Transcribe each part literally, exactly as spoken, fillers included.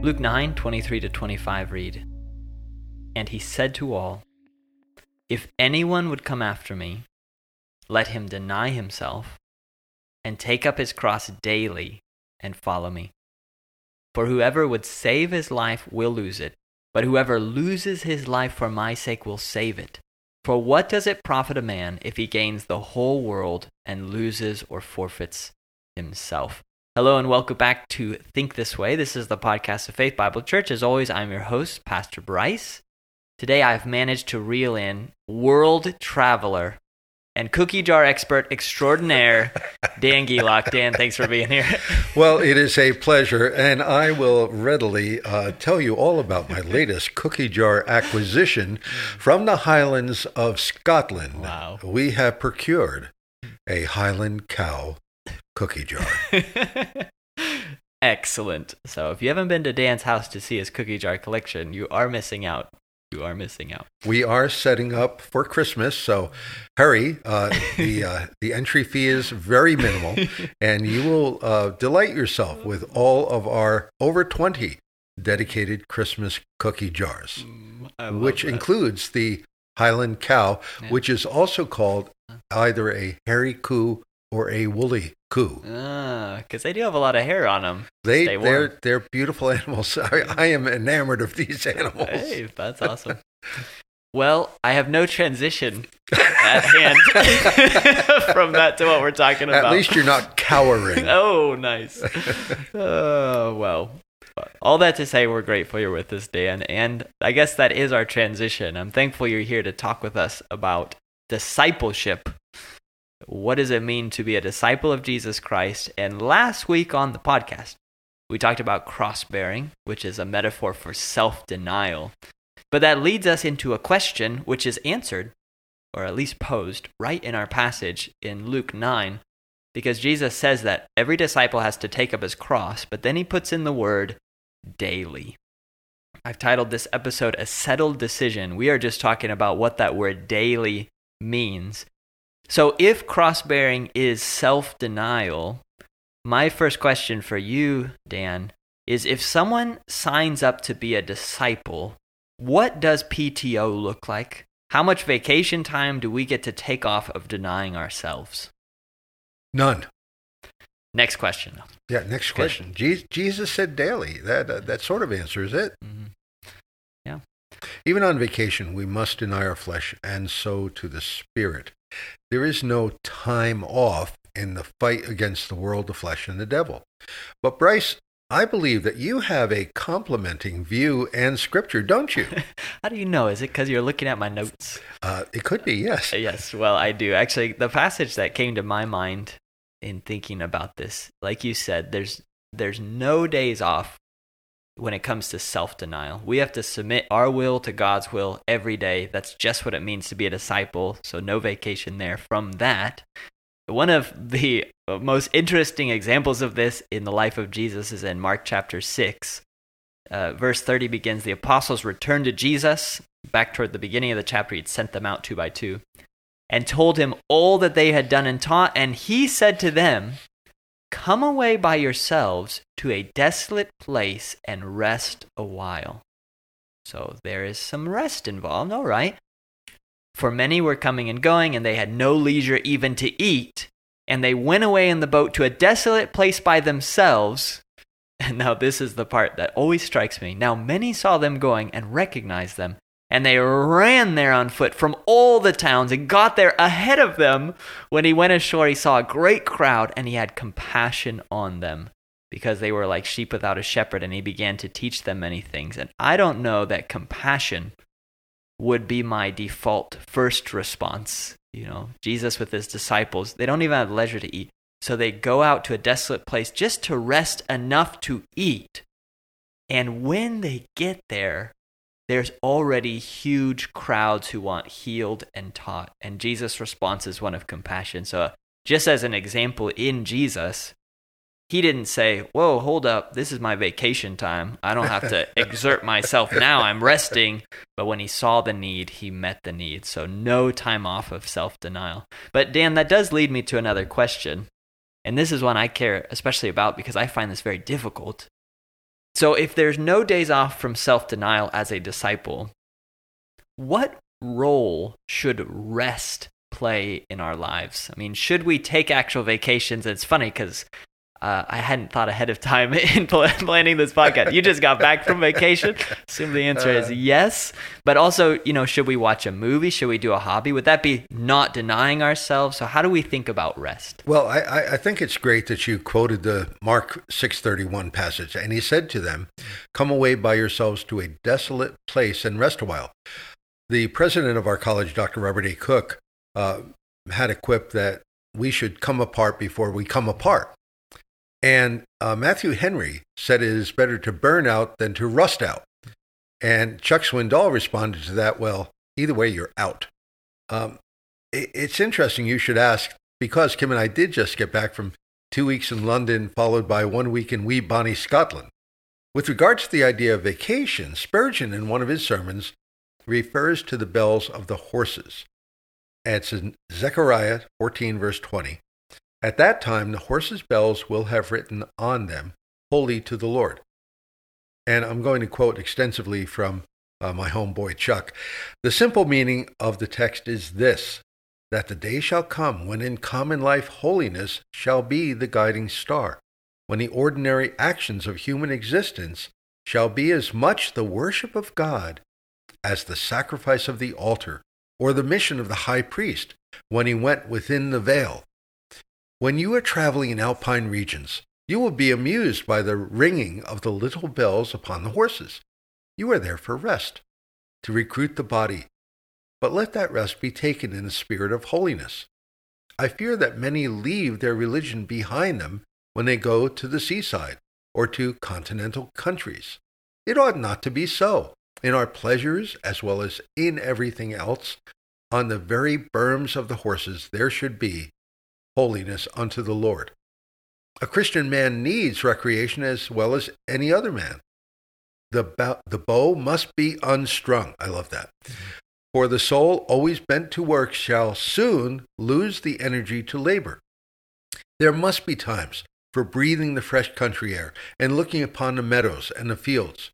Luke nine, twenty-three to twenty-five read, "And he said to all, 'If anyone would come after me, let him deny himself and take up his cross daily and follow me. For whoever would save his life will lose it, but whoever loses his life for my sake will save it. For what does it profit a man if he gains the whole world and loses or forfeits himself?'" Hello and welcome back to Think This Way. This is the podcast of Faith Bible Church. As always, I'm your host, Pastor Bryce. Today I've managed to reel in world traveler and cookie jar expert extraordinaire, Dan Gielach. Dan, thanks for being here. Well, it is a pleasure, and I will readily uh, tell you all about my latest cookie jar acquisition from the Highlands of Scotland. Wow. We have procured a Highland cow cookie jar. Excellent. So if you haven't been to Dan's house to see his cookie jar collection, you are missing out. You are missing out. We are setting up for Christmas, so hurry. Uh, the uh, the entry fee is very minimal, and you will uh, delight yourself with all of our over twenty dedicated Christmas cookie jars, Mm, which that. includes the Highland cow, Yeah. which is also called either a hairy coo or a woolly coo. Ah, because they do have a lot of hair on them. They Stay warm. they're they're beautiful animals. I, I am enamored of these animals. Hey, that's awesome. Well, I have no transition at hand from that to what we're talking about. At least you're not cowering. Oh, nice. Oh, well. All that to say, we're grateful you're with us, Dan. And I guess that is our transition. I'm thankful you're here to talk with us about discipleship. What does it mean to be a disciple of Jesus Christ? And last week on the podcast, we talked about cross-bearing, which is a metaphor for self-denial. But that leads us into a question which is answered, or at least posed, right in our passage in Luke nine, because Jesus says that every disciple has to take up his cross, but then he puts in the word daily. I've titled this episode A Settled Decision. We are just talking about what that word daily means. So if cross-bearing is self-denial, my first question for you, Dan, is if someone signs up to be a disciple, what does P T O look like? How much vacation time do we get to take off of denying ourselves? None. Next question. Yeah, next question. Je- Jesus said daily. That uh, that sort of answers it. Mm-hmm. Yeah. Even on vacation, we must deny our flesh, and so to the spirit. There is no time off in the fight against the world, the flesh, and the devil. But Bryce, I believe that you have a complementing view and scripture, don't you? How do you know? Is it because you're looking at my notes? Uh, it could be, yes. Yes, well, I do. Actually, the passage that came to my mind in thinking about this, like you said, there's there's no days off when it comes to self-denial. We have to submit our will to God's will every day. That's just what it means to be a disciple, so no vacation there from that. One of the most interesting examples of this in the life of Jesus is in Mark chapter six. Uh, verse thirty begins, "The apostles returned to Jesus." Back toward the beginning of the chapter, he'd sent them out two by two, and told him all that they had done and taught. And he said to them, "Come away by yourselves to a desolate place and rest a while." So there is some rest involved, all right. "For many were coming and going, and they had no leisure even to eat. And they went away in the boat to a desolate place by themselves." And now this is the part that always strikes me. "Now many saw them going and recognized them, and they ran there on foot from all the towns and got there ahead of them. When he went ashore, he saw a great crowd, and he had compassion on them, because they were like sheep without a shepherd, and he began to teach them many things." And I don't know that compassion would be my default first response. You know, Jesus with his disciples, they don't even have leisure to eat. So they go out to a desolate place just to rest enough to eat. And when they get there, there's already huge crowds who want healed and taught. And Jesus' response is one of compassion. So just as an example in Jesus, he didn't say, "Whoa, hold up, this is my vacation time. I don't have to exert myself now. I'm resting." But when he saw the need, he met the need. So no time off of self-denial. But Dan, that does lead me to another question. And this is one I care especially about because I find this very difficult. So if there's no days off from self-denial as a disciple, what role should rest play in our lives? I mean, should we take actual vacations? It's funny because uh, I hadn't thought ahead of time in planning this podcast. You just got back from vacation. Assume the answer is yes. But also, you know, should we watch a movie? Should we do a hobby? Would that be not denying ourselves? So how do we think about rest? Well, I, I think it's great that you quoted the Mark six thirty-one passage. And he said to them, "Come away by yourselves to a desolate place and rest a while." The president of our college, Doctor Robert A. Cook, uh, had a quip that we should come apart before we come apart. And uh, Matthew Henry said it is better to burn out than to rust out. And Chuck Swindoll responded to that, well, either way, you're out. Um, it, it's interesting you should ask, because Kim and I did just get back from two weeks in London, followed by one week in wee Bonnie, Scotland. With regards to the idea of vacation, Spurgeon, in one of his sermons, refers to the bells of the horses. And it's in Zechariah fourteen, verse twenty. At that time, the horses' bells will have written on them, "Holy to the Lord." And I'm going to quote extensively from uh, my homeboy Chuck. The simple meaning of the text is this, that the day shall come when in common life holiness shall be the guiding star, when the ordinary actions of human existence shall be as much the worship of God as the sacrifice of the altar or the mission of the high priest when he went within the veil. When you are traveling in alpine regions, you will be amused by the ringing of the little bells upon the horses. You are there for rest, to recruit the body, but let that rest be taken in the spirit of holiness. I fear that many leave their religion behind them when they go to the seaside or to continental countries. It ought not to be so. In our pleasures, as well as in everything else, on the very berms of the horses there should be holiness unto the Lord. A Christian man needs recreation as well as any other man. The, bow, the bow must be unstrung. I love that. Mm-hmm. For the soul always bent to work shall soon lose the energy to labor. There must be times for breathing the fresh country air and looking upon the meadows and the fields.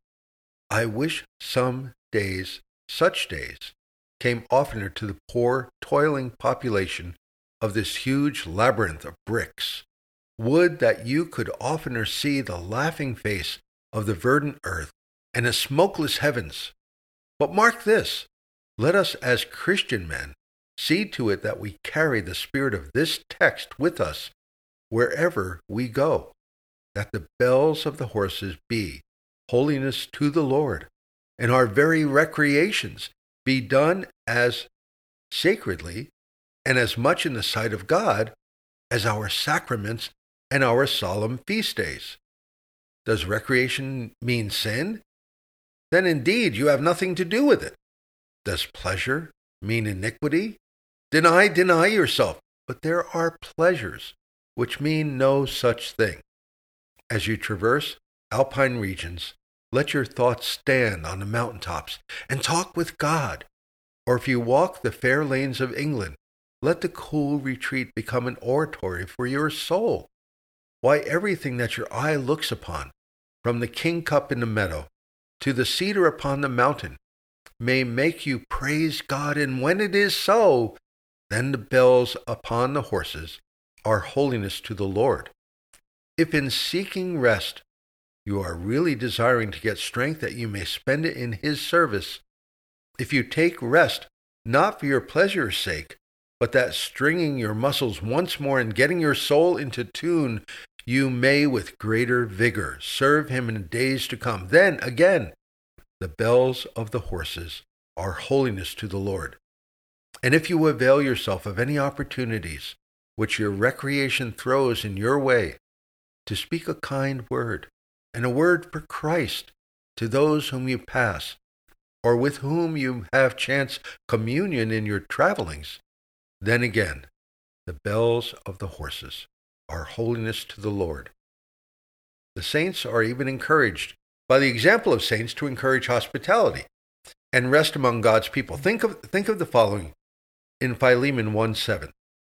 I wish some days, such days, came oftener to the poor, toiling population of this huge labyrinth of bricks. Would that you could oftener see the laughing face of the verdant earth and the smokeless heavens. But mark this, let us as Christian men see to it that we carry the spirit of this text with us wherever we go, that the bells of the horses be holiness to the Lord, and our very recreations be done as sacredly and as much in the sight of God as our sacraments and our solemn feast days. Does recreation mean sin? Then indeed you have nothing to do with it. Does pleasure mean iniquity? Deny, deny yourself. But there are pleasures which mean no such thing. As you traverse alpine regions, let your thoughts stand on the mountaintops and talk with God. Or if you walk the fair lanes of England, let the cool retreat become an oratory for your soul. Why, everything that your eye looks upon, from the kingcup in the meadow to the cedar upon the mountain, may make you praise God. And when it is so, then the bells upon the horses are holiness to the Lord. If in seeking rest you are really desiring to get strength that you may spend it in His service, if you take rest not for your pleasure's sake, but that stringing your muscles once more and getting your soul into tune, you may with greater vigor serve Him in days to come. Then again, the bells of the horses are holiness to the Lord. And if you avail yourself of any opportunities which your recreation throws in your way, to speak a kind word and a word for Christ to those whom you pass, or with whom you have chance communion in your travelings, then again, the bells of the horses are holiness to the Lord. The saints are even encouraged by the example of saints to encourage hospitality and rest among God's people. Think of, think of the following in Philemon one seven.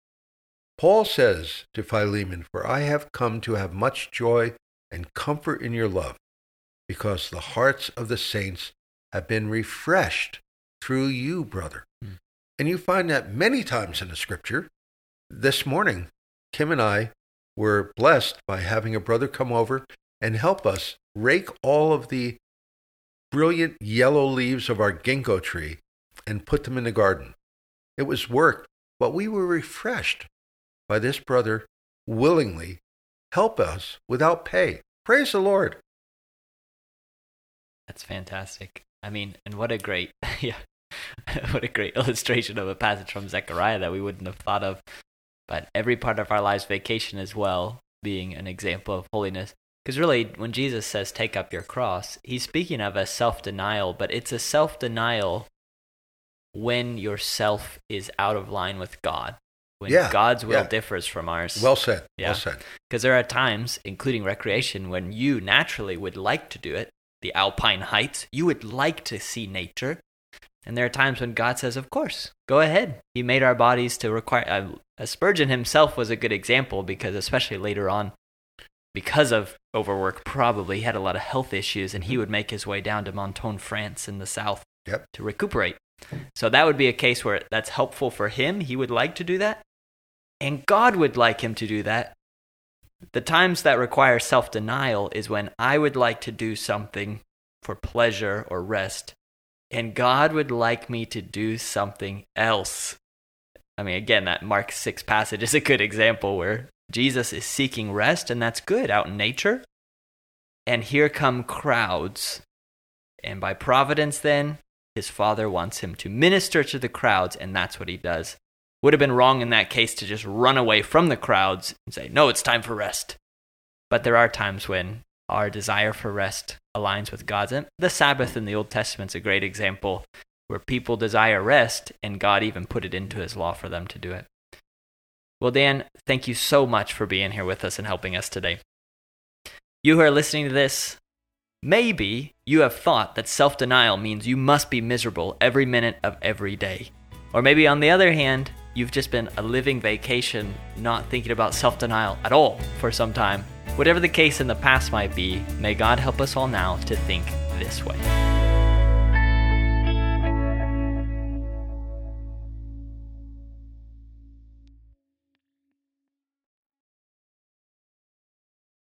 Paul says to Philemon, "For I have come to have much joy and comfort in your love, because the hearts of the saints have been refreshed through you, brother. Mm. And you find that many times in the scripture. This morning, Kim and I were blessed by having a brother come over and help us rake all of the brilliant yellow leaves of our ginkgo tree and put them in the garden. It was work, but we were refreshed by this brother willingly help us without pay. Praise the Lord. That's fantastic. I mean, and what a great, yeah, what a great illustration of a passage from Zechariah that we wouldn't have thought of. But every part of our lives, vacation as well, being an example of holiness. Because really, when Jesus says, take up your cross, he's speaking of a self-denial, but it's a self-denial when your self is out of line with God. When yeah, God's will yeah. differs from ours. Well said, yeah. well said. Because there are times, including recreation, when you naturally would like to do it, the alpine heights, you would like to see nature. And there are times when God says, of course, go ahead. He made our bodies to require... Uh, Spurgeon himself was a good example because especially later on, because of overwork, probably he had a lot of health issues, and he would make his way down to Menton, France in the south yep. to recuperate. So that would be a case where that's helpful for him. He would like to do that. And God would like him to do that. The times that require self-denial is when I would like to do something for pleasure or rest, and God would like me to do something else. I mean, again, that Mark six passage is a good example where Jesus is seeking rest, and that's good out in nature. And here come crowds. And by providence then, his Father wants him to minister to the crowds, and that's what he does. Would have been wrong in that case to just run away from the crowds and say, no, it's time for rest. But there are times when our desire for rest aligns with God's. And the Sabbath in the Old Testament is a great example where people desire rest, and God even put it into his law for them to do it. Well, Dan, thank you so much for being here with us and helping us today. You who are listening to this, maybe you have thought that self-denial means you must be miserable every minute of every day. Or maybe on the other hand, you've just been a living vacation, not thinking about self-denial at all for some time. Whatever the case in the past might be, may God help us all now to think this way.